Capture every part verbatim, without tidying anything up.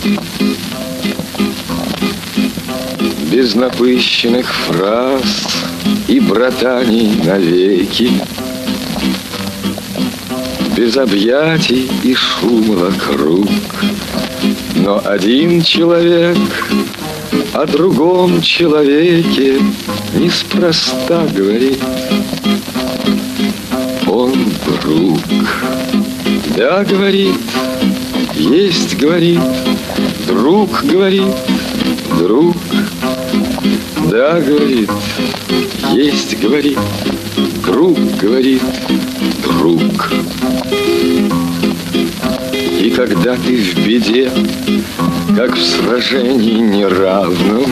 Без напыщенных фраз и братаний навеки, без объятий и шума вокруг. Но один человек о другом человеке неспроста говорит. Он друг. Да, говорит, есть, говорит, друг, говорит, друг. Да, говорит, есть, говорит, друг, говорит, друг. И когда ты в беде, как в сражении неравном,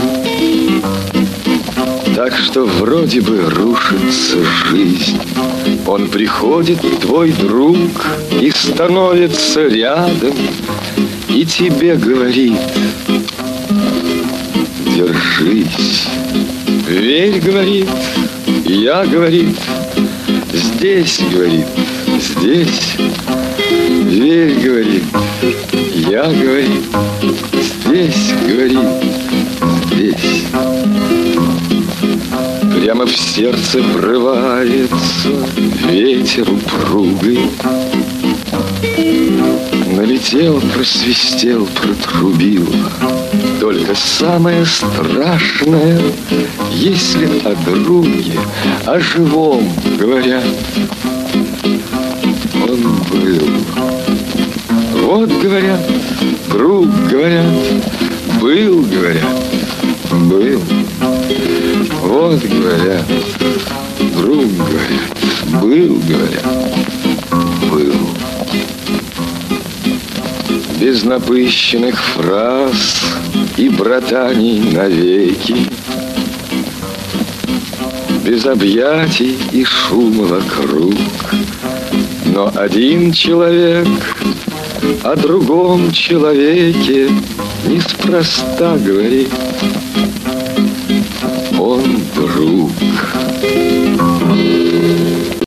так что вроде бы рушится жизнь, он приходит, твой друг, и становится рядом, и тебе говорит: держись. Верь, говорит, я, говорит, здесь, говорит, здесь. Верь, говорит, я, говорит, здесь, говорит, здесь. Прямо в сердце врывается ветер упругий. Налетел, просвистел, протрубил. Только самое страшное, если о друге, о живом говорят. Он был. Вот, говорят, друг, говорят, был, говорят, был. Вот, говорят, друг, говорят, был, говорят, был. Без напыщенных фраз и братаний навеки, без объятий и шума вокруг. Но один человек о другом человеке неспроста говорит. Он друг.